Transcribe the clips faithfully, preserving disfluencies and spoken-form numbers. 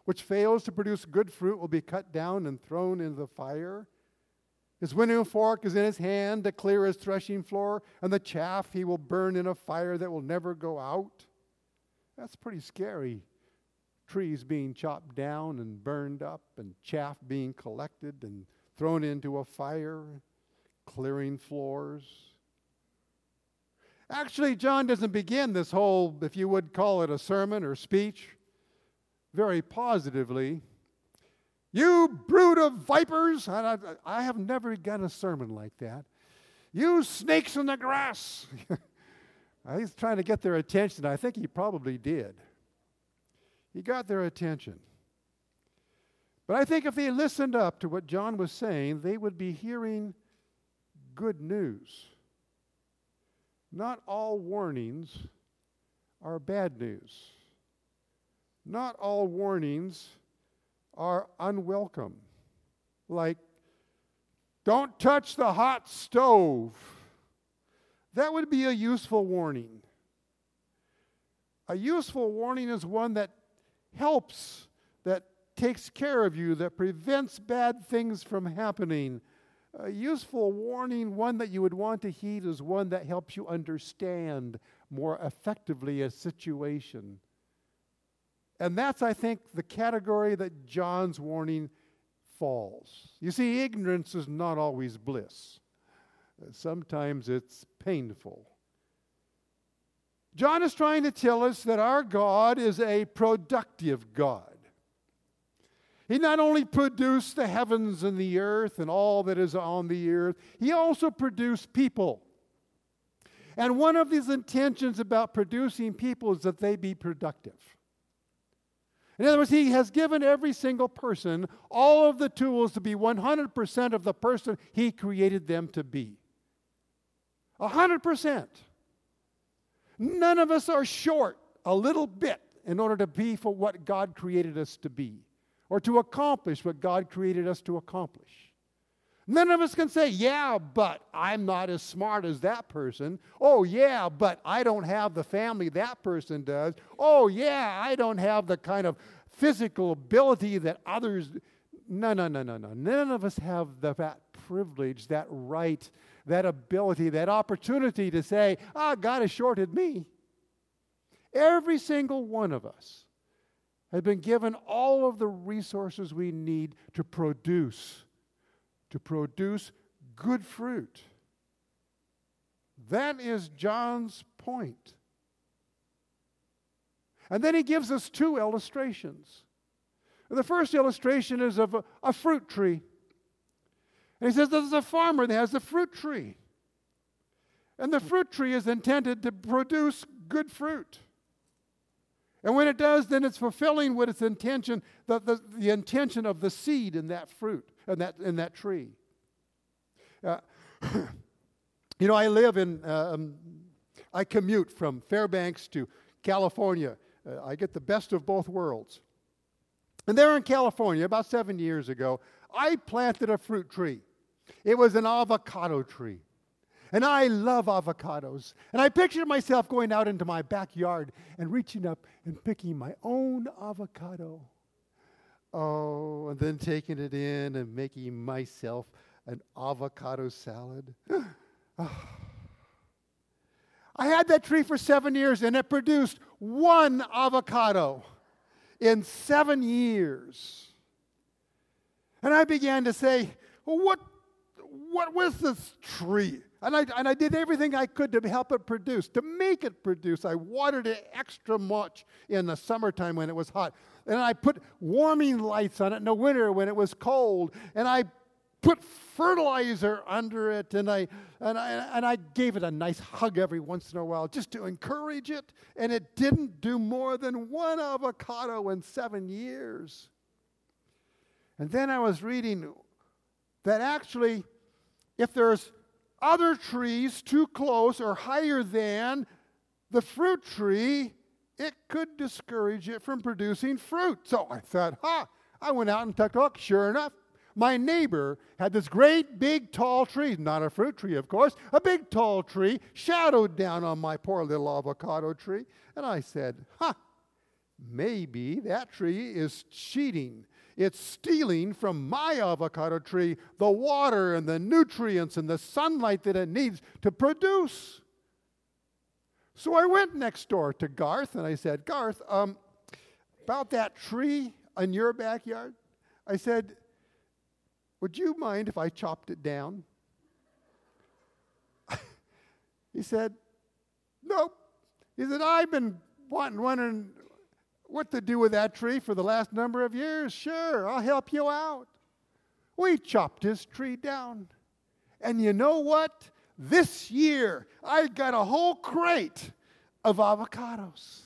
which fails to produce good fruit will be cut down and thrown into the fire. His winnowing fork is in his hand to clear his threshing floor, and the chaff he will burn in a fire that will never go out. That's pretty scary. Trees being chopped down and burned up, and chaff being collected and thrown into a fire, clearing floors. Actually, John doesn't begin this whole, if you would call it a sermon or speech, very positively. You brood of vipers. And I, I have never begun a sermon like that. You snakes in the grass. I was trying to get their attention. I think he probably did. He got their attention. But I think if they listened up to what John was saying, they would be hearing good news. Not all warnings are bad news. Not all warnings are unwelcome. Like, don't touch the hot stove. That would be a useful warning. A useful warning is one that helps, that takes care of you, that prevents bad things from happening. A useful warning, one that you would want to heed, is one that helps you understand more effectively a situation. And that's, I think, the category that John's warning falls. You see, ignorance is not always bliss. Sometimes it's painful. John is trying to tell us that our God is a productive God. He not only produced the heavens and the earth and all that is on the earth, he also produced people. And one of his intentions about producing people is that they be productive. In other words, he has given every single person all of the tools to be one hundred percent of the person he created them to be. one hundred percent. None of us are short a little bit in order to be for what God created us to be, or to accomplish what God created us to accomplish. None of us can say, yeah, but I'm not as smart as that person. Oh, yeah, but I don't have the family that person does. Oh, yeah, I don't have the kind of physical ability that others... No, no, no, no, no. None of us have the, that privilege, that right, that ability, that opportunity to say, ah, oh, God has shorted me. Every single one of us has been given all of the resources we need to produce to produce good fruit. That is John's point. And then he gives us two illustrations. The first illustration is of a, a fruit tree. And he says there's a farmer that has a fruit tree. And the fruit tree is intended to produce good fruit. And when it does, then it's fulfilling what its intention, the, the, the intention of the seed in that fruit, in that, in that tree. Uh, you know, I live in, uh, um, I commute from Fairbanks to California. Uh, I get the best of both worlds. And there in California, about seven years ago, I planted a fruit tree. It was an avocado tree. And I love avocados. And I pictured myself going out into my backyard and reaching up and picking my own avocado. Oh, and then taking it in and making myself an avocado salad. Oh. I had that tree for seven years and it produced one avocado in seven years. And I began to say, well, what, what was this tree? And I, and I did everything I could to help it produce, to make it produce. I watered it extra much in the summertime when it was hot. And I put warming lights on it in the winter when it was cold. And I put fertilizer under it. And I, and I, and I gave it a nice hug every once in a while just to encourage it. And it didn't do more than one avocado in seven years. And then I was reading that actually, if there's other trees too close or higher than the fruit tree, it could discourage it from producing fruit. So I thought, ha, I went out and took a look. Sure enough, my neighbor had this great big tall tree, not a fruit tree, of course, a big tall tree shadowed down on my poor little avocado tree. And I said, ha, maybe that tree is cheating. It's stealing from my avocado tree the water and the nutrients and the sunlight that it needs to produce. So I went next door to Garth and I said, Garth, um, about that tree in your backyard, I said, would you mind if I chopped it down? He said, nope. He said, I've been wanting, wondering what to do with that tree for the last number of years. Sure, I'll help you out. We chopped his tree down. And you know what? This year, I got a whole crate of avocados.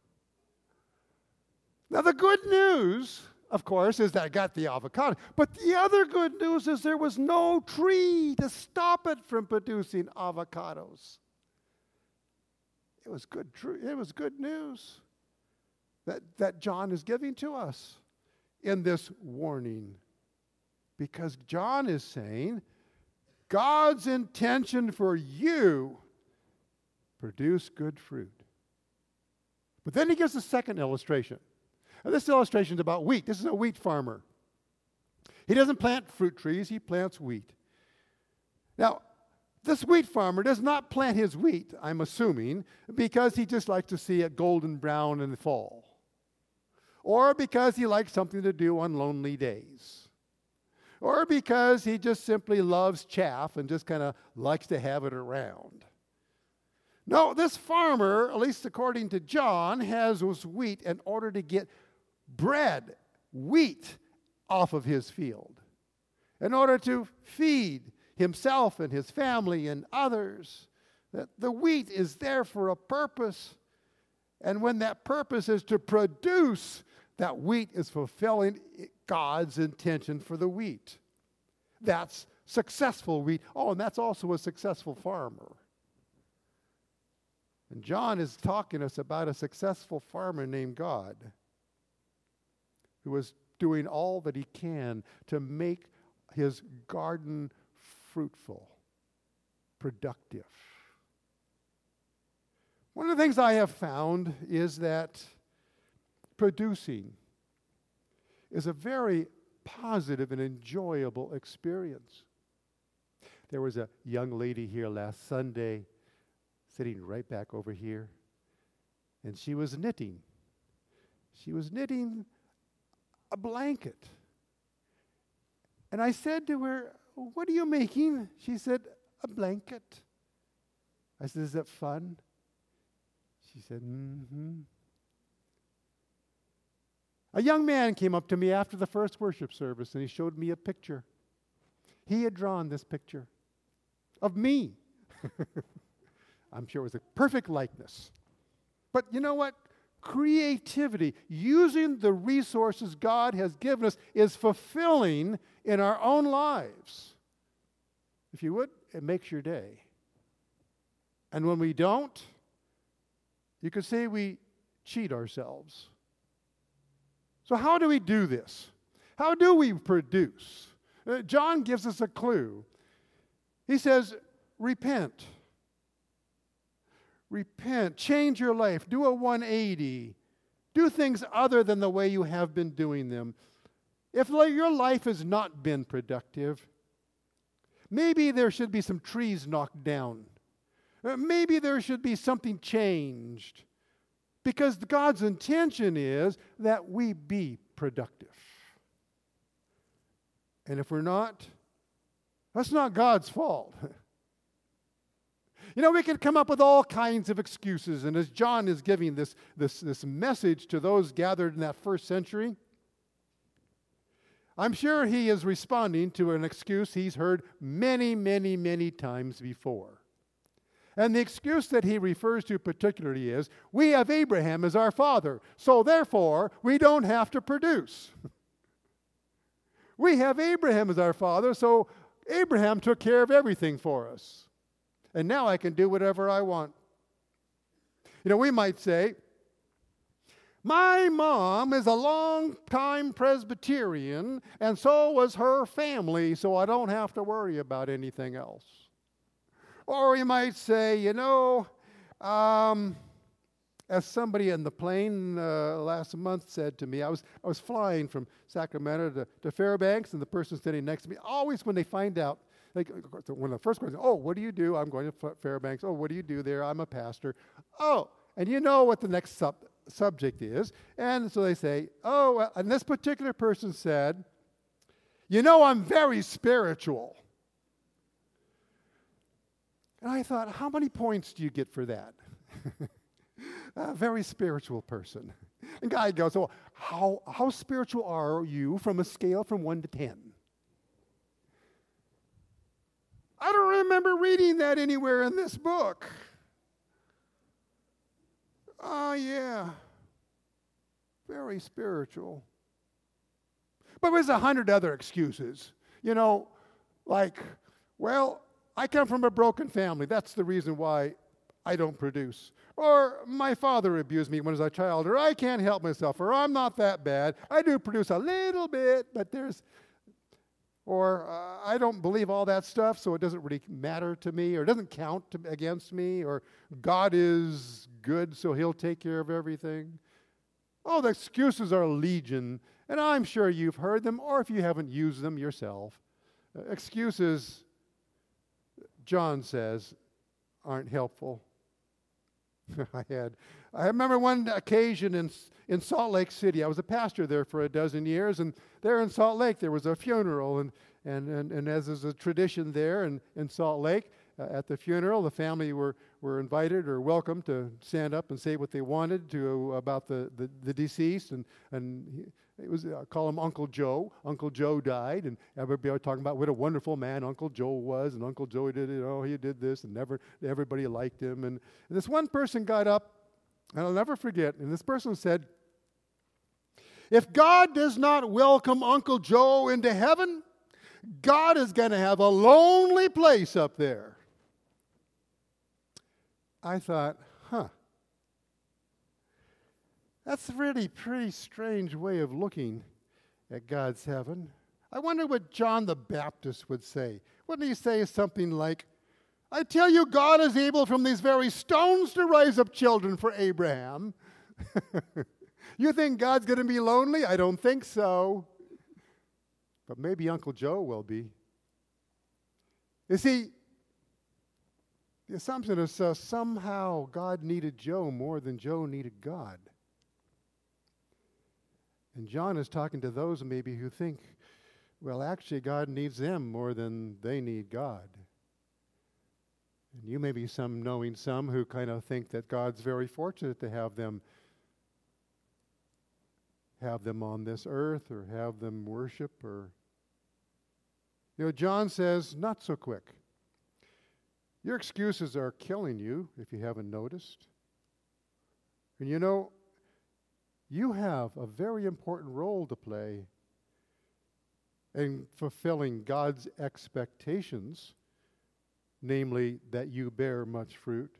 Now, the good news, of course, is that I got the avocado. But the other good news is there was no tree to stop it from producing avocados. It was good, tr- it was good news that, that John is giving to us in this warning. Because John is saying, God's intention for you, produce good fruit. But then he gives a second illustration. Now, this illustration is about wheat. This is a wheat farmer. He doesn't plant fruit trees, he plants wheat. Now, this wheat farmer does not plant his wheat, I'm assuming, because he just likes to see it golden brown in the fall. Or because he likes something to do on lonely days. Or because he just simply loves chaff and just kind of likes to have it around. No, this farmer, at least according to John, has this wheat in order to get bread, wheat, off of his field. In order to feed himself and his family and others. That the wheat is there for a purpose. And when that purpose is to produce, that wheat is fulfilling God's intention for the wheat. That's successful wheat. Oh, and that's also a successful farmer. And John is talking to us about a successful farmer named God who is doing all that he can to make his garden fruitful, productive. One of the things I have found is that producing is a very positive and enjoyable experience. There was a young lady here last Sunday sitting right back over here, and she was knitting. She was knitting a blanket. And I said to her, what are you making? She said, a blanket. I said, is that fun? She said, mm-hmm. A young man came up to me after the first worship service, and he showed me a picture. He had drawn this picture of me. I'm sure it was a perfect likeness. But you know what? Creativity, using the resources God has given us, is fulfilling in our own lives. If you would, it makes your day. And when we don't, you could say we cheat ourselves. So how do we do this? How do we produce? Uh, John gives us a clue. He says, repent. Repent. Change your life. Do a one eighty. Do things other than the way you have been doing them. If your life has not been productive, maybe there should be some trees knocked down. Uh, maybe there should be something changed. Because God's intention is that we be productive. And if we're not, that's not God's fault. You know, we can come up with all kinds of excuses. And as John is giving this, this, this message to those gathered in that first century, I'm sure he is responding to an excuse he's heard many, many, many times before. And the excuse that he refers to particularly is, we have Abraham as our father, so therefore we don't have to produce. We have Abraham as our father, so Abraham took care of everything for us. And now I can do whatever I want. You know, we might say, my mom is a long-time Presbyterian, and so was her family, so I don't have to worry about anything else. Or you might say, you know, um, as somebody in the plane uh, last month said to me, I was I was flying from Sacramento to, to Fairbanks, and the person sitting next to me, always when they find out, like when the first question, oh, what do you do? I'm going to Fairbanks. Oh, what do you do there? I'm a pastor. Oh, and you know what the next sub- subject is. And so they say, oh, well, and this particular person said, you know, I'm very spiritual. And I thought, how many points do you get for that? A very spiritual person. And guy goes, oh, how, how spiritual are you from a scale from one to ten? I don't remember reading that anywhere in this book. Oh, yeah. Very spiritual. But there's a hundred other excuses. You know, like, well, I come from a broken family. That's the reason why I don't produce. Or my father abused me when I was a child. Or I can't help myself. Or I'm not that bad. I do produce a little bit, but there's... Or uh, I don't believe all that stuff, so it doesn't really matter to me, or it doesn't count to, against me, or God is good, so he'll take care of everything. Oh, the excuses are legion, and I'm sure you've heard them, or if you haven't used them yourself. Uh, excuses, John says, aren't helpful. I had, I remember one occasion in in Salt Lake City. I was a pastor there for a dozen years, and there in Salt Lake there was a funeral, and and and, and as is a tradition there in, in Salt Lake, uh, at the funeral, the family were, were invited or welcome to stand up and say what they wanted to about the, the, the deceased, and and he, it was uh, call him Uncle Joe. Uncle Joe died, and everybody was talking about what a wonderful man Uncle Joe was, and Uncle Joe did it. Oh, he did this, and never everybody liked him. And, and this one person got up, and I'll never forget. And this person said, "If God does not welcome Uncle Joe into heaven, God is going to have a lonely place up there." I thought, huh. That's a really pretty strange way of looking at God's heaven. I wonder what John the Baptist would say. Wouldn't he say something like, "I tell you, God is able from these very stones to rise up children for Abraham." You think God's going to be lonely? I don't think so. But maybe Uncle Joe will be. You see, the assumption is uh, somehow God needed Joe more than Joe needed God. And John is talking to those maybe who think, well, actually God needs them more than they need God. And you may be some knowing some who kind of think that God's very fortunate to have them have them on this earth or have them worship or... You know, John says, not so quick. Your excuses are killing you, if you haven't noticed. And you know, you have a very important role to play in fulfilling God's expectations, namely that you bear much fruit.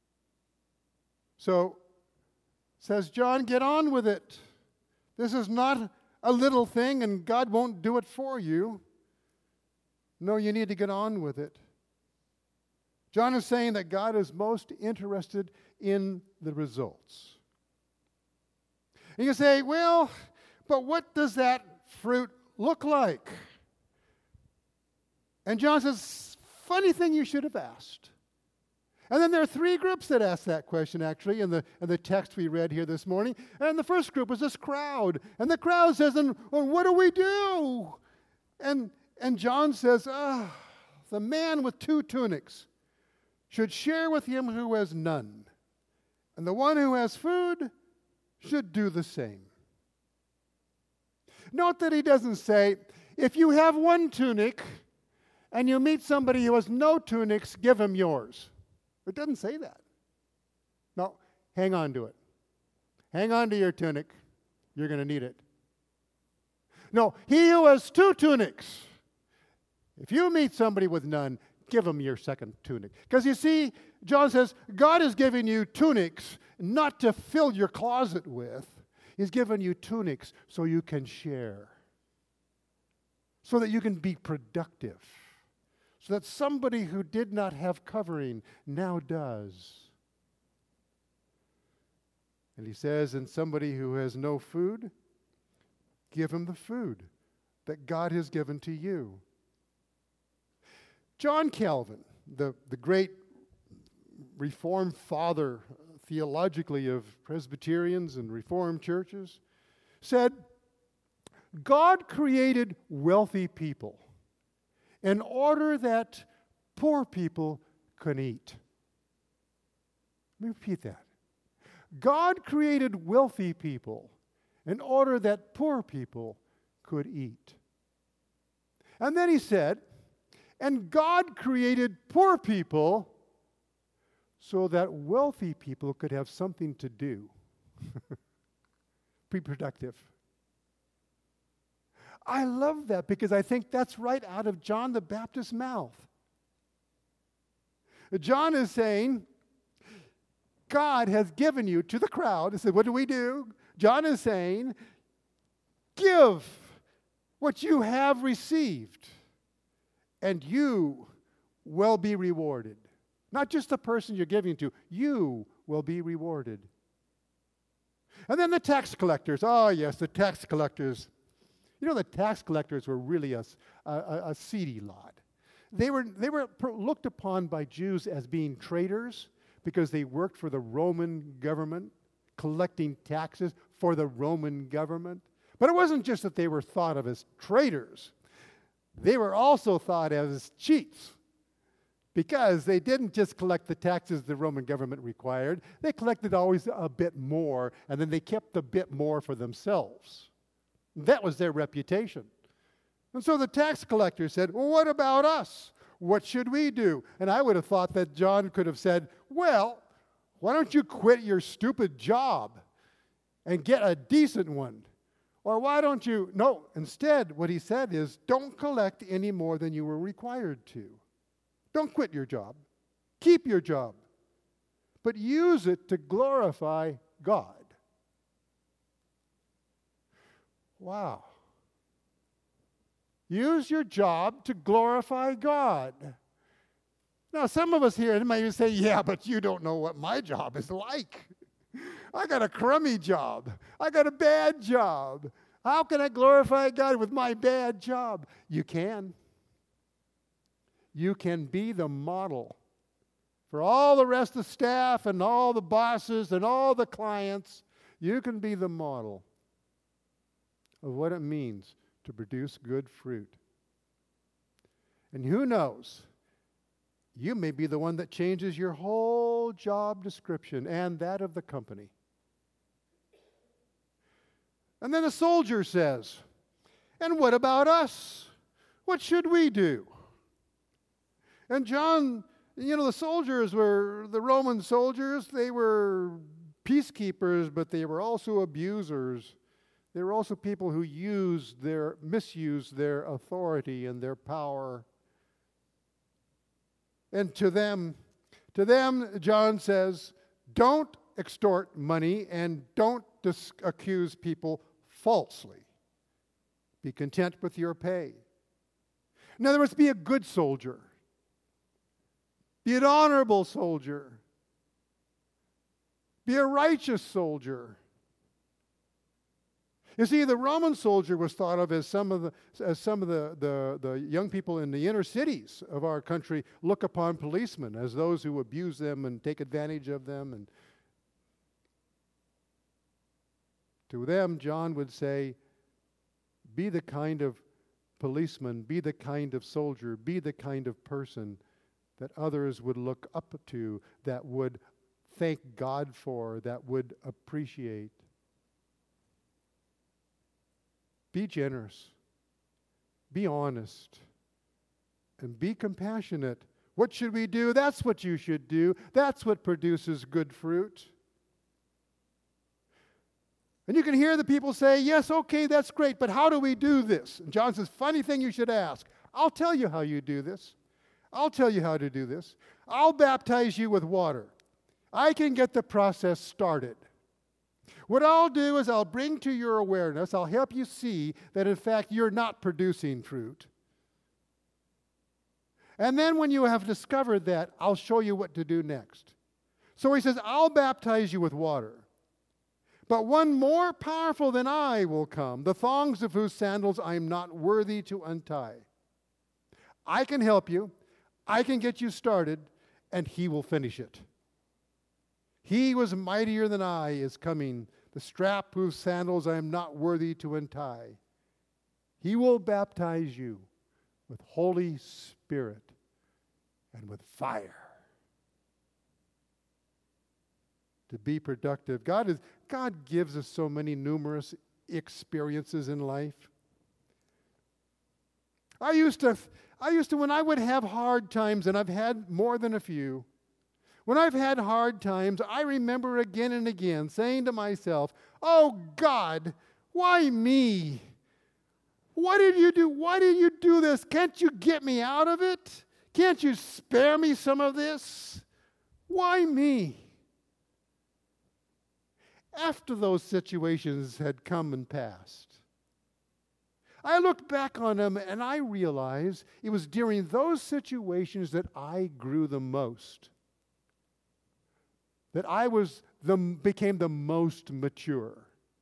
So, says John, get on with it. This is not a little thing, and God won't do it for you. No, you need to get on with it. John is saying that God is most interested in the results. And you say, well, but what does that fruit look like? And John says, funny thing, you should have asked. And then there are three groups that ask that question, actually, in the, in the text we read here this morning. And the first group was this crowd. And the crowd says, well, what do we do? And, and John says, ah, the man with two tunics should share with him who has none. And the one who has food should do the same. Note that he doesn't say, if you have one tunic and you meet somebody who has no tunics, give him yours. It doesn't say that. No, hang on to it. Hang on to your tunic. You're going to need it. No, he who has two tunics, if you meet somebody with none, give him your second tunic. Because you see, John says, God is giving you tunics not to fill your closet with. He's given you tunics so you can share. So that you can be productive. So that somebody who did not have covering now does. And he says, and somebody who has no food, give him the food that God has given to you. John Calvin, the, the great Reformed father theologically of Presbyterians and Reformed churches, said, God created wealthy people in order that poor people could eat. Let me repeat that. God created wealthy people in order that poor people could eat. And then he said, and God created poor people so that wealthy people could have something to do. Be productive. I love that because I think that's right out of John the Baptist's mouth. John is saying, God has given you to the crowd. He said, what do we do? John is saying, give what you have received, and you will be rewarded. Not just the person you're giving to, you will be rewarded. And then the tax collectors. Oh, yes, the tax collectors. You know, the tax collectors were really a, a, a seedy lot. They were, they were looked upon by Jews as being traitors because they worked for the Roman government, collecting taxes for the Roman government. But it wasn't just that they were thought of as traitors. They were also thought of as cheats because they didn't just collect the taxes the Roman government required. They collected always a bit more, and then they kept a bit more for themselves. That was their reputation. And so the tax collector said, well, what about us? What should we do? And I would have thought that John could have said, well, why don't you quit your stupid job and get a decent one? Or why don't you? No, instead, what he said is, don't collect any more than you were required to. Don't quit your job. Keep your job. But use it to glorify God. Wow. Use your job to glorify God. Now, some of us here might say, yeah, but you don't know what my job is like. I got a crummy job. I got a bad job. How can I glorify God with my bad job? You can. You can be the model for all the rest of the staff and all the bosses and all the clients. You can be the model of what it means to produce good fruit. And who knows, you may be the one that changes your whole job description and that of the company. And then the soldier says, and what about us? What should we do? And John, you know, the soldiers were, the Roman soldiers, they were peacekeepers, but they were also abusers. They were also people who used their, misused their authority and their power. And to them, to them, John says, don't extort money and don't dis- accuse people falsely. Be content with your pay. In other words, be a good soldier. Be an honorable soldier. Be a righteous soldier. You see, the Roman soldier was thought of as some of the as some of the, the, the young people in the inner cities of our country look upon policemen as those who abuse them and take advantage of them. And to them, John would say, be the kind of policeman, be the kind of soldier, be the kind of person that others would look up to, that would thank God for, that would appreciate. Be generous, be honest, and be compassionate. What should we do? That's what you should do. That's what produces good fruit. And you can hear the people say, yes, okay, that's great, but how do we do this? And John says, funny thing you should ask. I'll tell you how you do this. I'll tell you how to do this. I'll baptize you with water. I can get the process started. What I'll do is I'll bring to your awareness, I'll help you see that in fact you're not producing fruit. And then when you have discovered that, I'll show you what to do next. So he says, I'll baptize you with water. But one more powerful than I will come, the thongs of whose sandals I am not worthy to untie. I can help you. I can get you started, and he will finish it. He was mightier than I is coming, the strap whose sandals I am not worthy to untie. He will baptize you with Holy Spirit and with fire. To be productive. God is God gives us so many numerous experiences in life. I used to I used to when I would have hard times, and I've had more than a few. When I've had hard times, I remember again and again saying to myself, "Oh God, why me? What did you do? Why did you do this? Can't you get me out of it? Can't you spare me some of this? Why me?" After those situations had come and passed, I looked back on them and I realized it was during those situations that I grew the most, that I was the, became the most mature.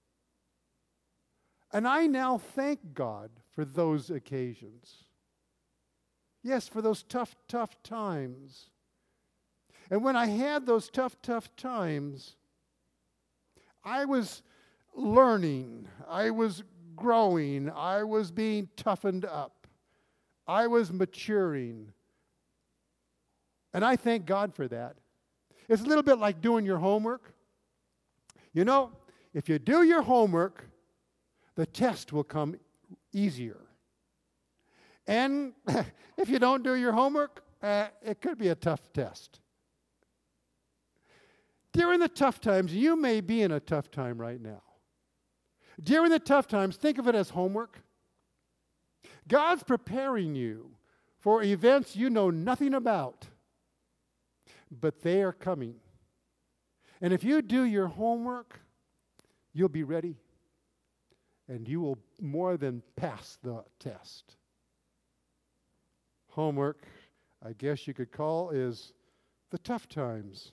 And I now thank God for those occasions. Yes, for those tough, tough times. And when I had those tough, tough times, I was learning, I was growing, I was being toughened up, I was maturing. And I thank God for that. It's a little bit like doing your homework. You know, if you do your homework, the test will come easier. And if you don't do your homework, uh, it could be a tough test. During the tough times, you may be in a tough time right now. During the tough times, think of it as homework. God's preparing you for events you know nothing about, but they are coming. And if you do your homework, you'll be ready, and you will more than pass the test. Homework, I guess you could call, is the tough times.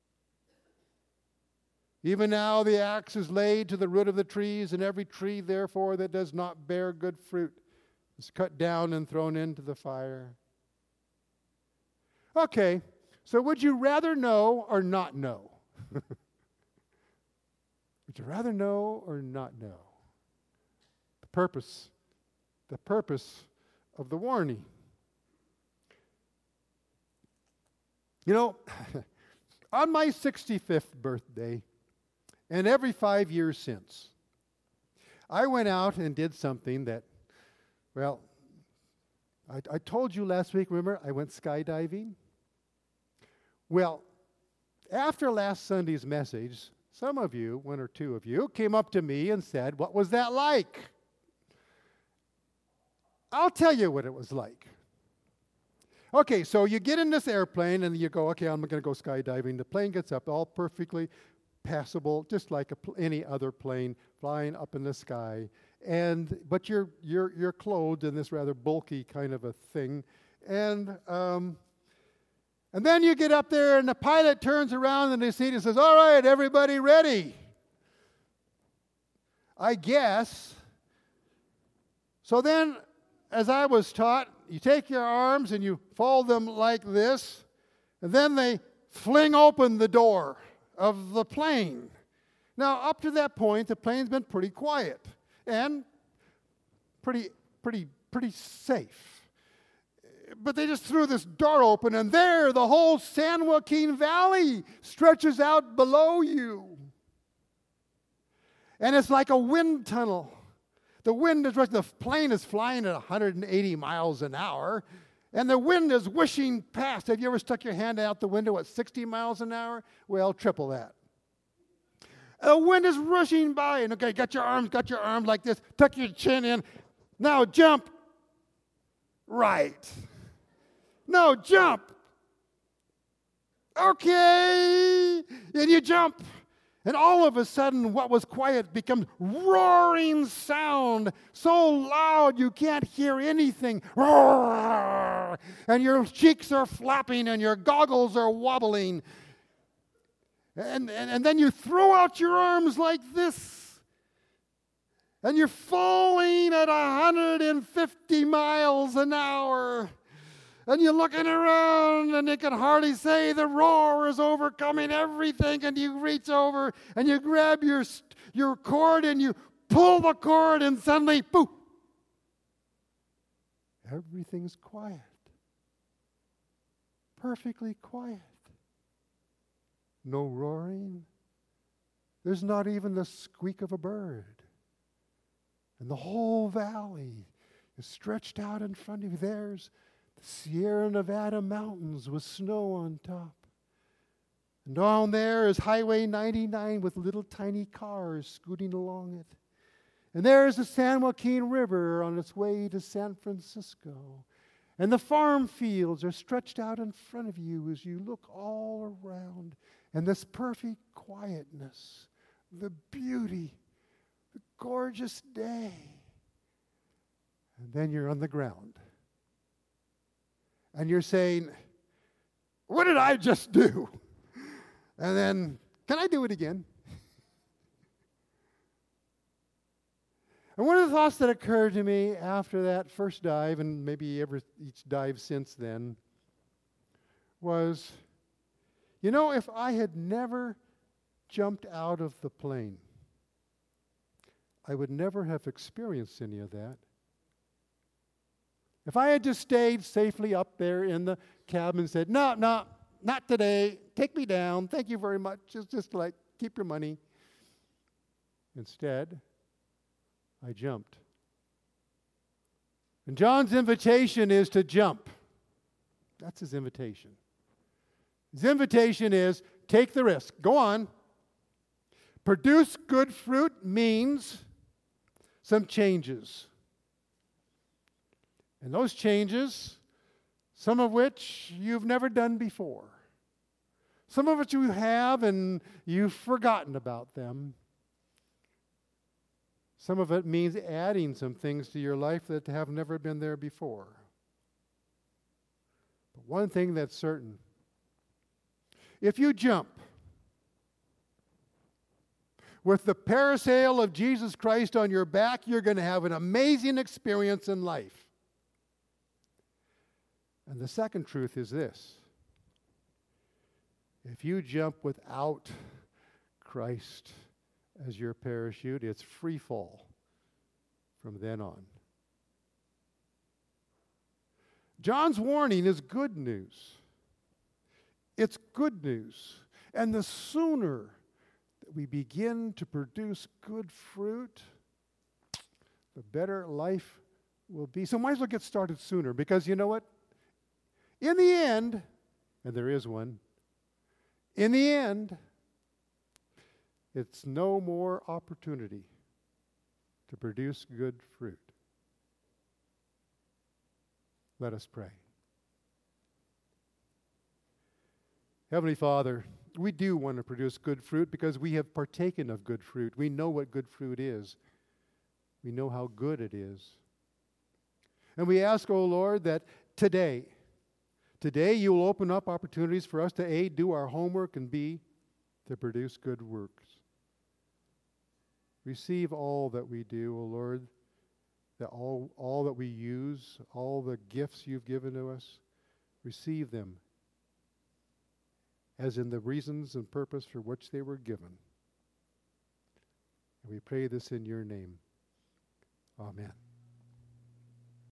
Even now the axe is laid to the root of the trees, and every tree, therefore, that does not bear good fruit is cut down and thrown into the fire. Okay, so would you rather know or not know? Would you rather know or not know? The purpose, the purpose of the warning. You know, on my sixty-fifth birthday, and every five years since, I went out and did something that, well, I, I told you last week, remember, I went skydiving? Well, after last Sunday's message, some of you, one or two of you, came up to me and said, "What was that like?" I'll tell you what it was like. Okay, so you get in this airplane and you go, okay, I'm going to go skydiving. The plane gets up all perfectly passable, just like a pl- any other plane flying up in the sky. And but you're you're you're clothed in this rather bulky kind of a thing, and um, and then you get up there, and the pilot turns around in his seat and says, "All right, everybody, ready?" I guess. So then, as I was taught, you take your arms and you fold them like this, and then they fling open the door of the plane. Now, up to that point, the plane's been pretty quiet and pretty, pretty, pretty safe. But they just threw this door open, and there, the whole San Joaquin Valley stretches out below you. And it's like a wind tunnel. The wind is rushing. The plane is flying at one hundred eighty miles an hour, and the wind is whooshing past. Have you ever stuck your hand out the window at sixty miles an hour? Well, triple that. The wind is rushing by, and okay, got your arms, got your arms like this. Tuck your chin in. Now jump. Right. No, jump. Okay. And you jump. And all of a sudden, what was quiet becomes roaring sound, so loud you can't hear anything. And your cheeks are flapping and your goggles are wobbling. And, and, and then you throw out your arms like this. And you're falling at one hundred fifty miles an hour. And you're looking around and you can hardly say the roar is overcoming everything. And you reach over and you grab your, your cord and you pull the cord and suddenly, poof, everything's quiet. Perfectly quiet. No roaring. There's not even the squeak of a bird. And the whole valley is stretched out in front of you. There's the Sierra Nevada mountains with snow on top. And down there is Highway ninety-nine with little tiny cars scooting along it. And there's the San Joaquin River on its way to San Francisco. And the farm fields are stretched out in front of you as you look all around. And this perfect quietness, the beauty, the gorgeous day. And then you're on the ground. And you're saying, what did I just do? And then, can I do it again? And one of the thoughts that occurred to me after that first dive, and maybe every each dive since then, was, you know, if I had never jumped out of the plane, I would never have experienced any of that. If I had just stayed safely up there in the cabin and said, no, no, not today, take me down, thank you very much, just, just like, keep your money. Instead, I jumped. And John's invitation is to jump. That's his invitation. His invitation is, take the risk. Go on. Produce good fruit means some changes. And those changes, some of which you've never done before. Some of which you have and you've forgotten about them. Some of it means adding some things to your life that have never been there before. But one thing that's certain, if you jump with the parasail of Jesus Christ on your back, you're going to have an amazing experience in life. And the second truth is this. If you jump without Christ as your parachute, it's free fall from then on. John's warning is good news. It's good news. And the sooner that we begin to produce good fruit, the better life will be. So might as well get started sooner, because you know what? In the end, and there is one, in the end, it's no more opportunity to produce good fruit. Let us pray. Heavenly Father, we do want to produce good fruit because we have partaken of good fruit. We know what good fruit is. We know how good it is. And we ask, O Lord, that today, today you will open up opportunities for us to A, do our homework, and B, to produce good works. Receive all that we do, O Lord, that all, all that we use, all the gifts you've given to us, receive them as in the reasons and purpose for which they were given. And we pray this in your name. Amen.